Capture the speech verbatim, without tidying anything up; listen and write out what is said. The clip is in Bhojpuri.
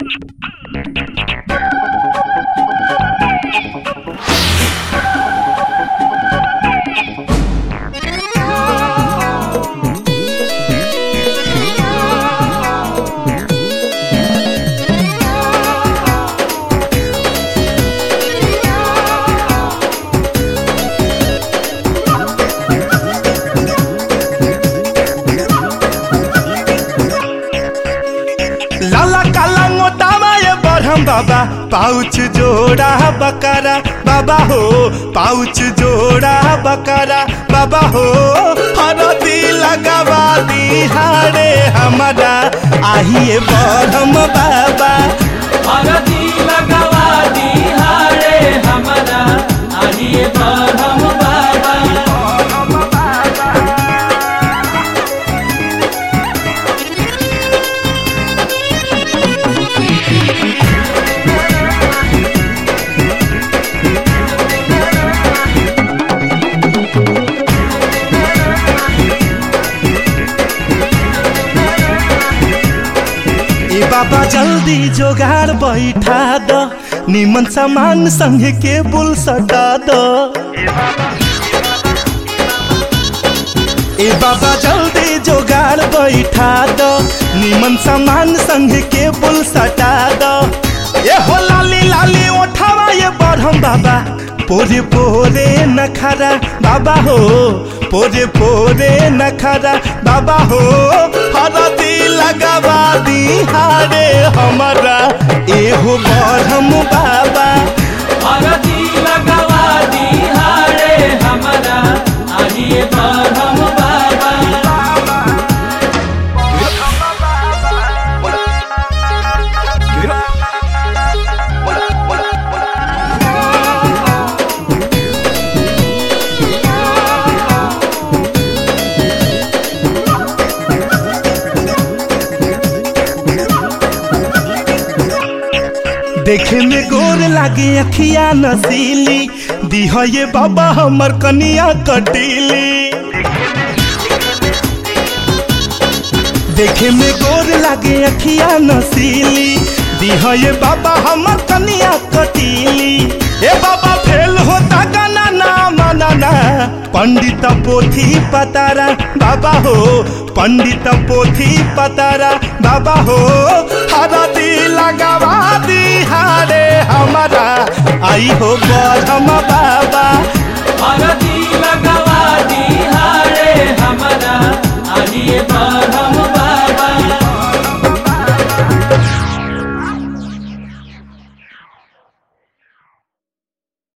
लाला काला मोटावा ये बरहम बाबा पाउच जोड़ा बकरा बाबा हो पाउच जोड़ा बकरा बाबा हो हरदी लगावा दिहाड़े हमारा आहिए बरहम बाबा हरदी लगावा दिहाड़े हमारा आहिए बरहम बाबा। बाबा जल्दी जोगाड़ बैठा द निमन सामान संग के बुल सटा द ए बाबा जल्दी जोगाड़ बैठा द निमन सामान संग के बुल सटा द ये हो लाली लाली उठावा ये बरहम बाबा पोरे पोरे नखरा बाबा हो पोरे पोरे नखरा बाबा हो हरदी लगावा दिहाड़े हमारा एहो बरहम बाबा हरदी लगावा दिहाड़े हमारा आहिए बरहम बाबा। देखे में गोर लागे अखिया नसीली दीह ये बाबा हमर कनिया कटीली देखे में गोर लागे अखिया नसीली दीह ये बाबा हमर कनिया कटीली ए बाबा फेल होता गाना ना मनाना पंडित पोथी पतारा बाबा हो पंडित पोथी पतारा बाबा हो हरदी लगावा दिहाड़े हमारा आई हो बरहम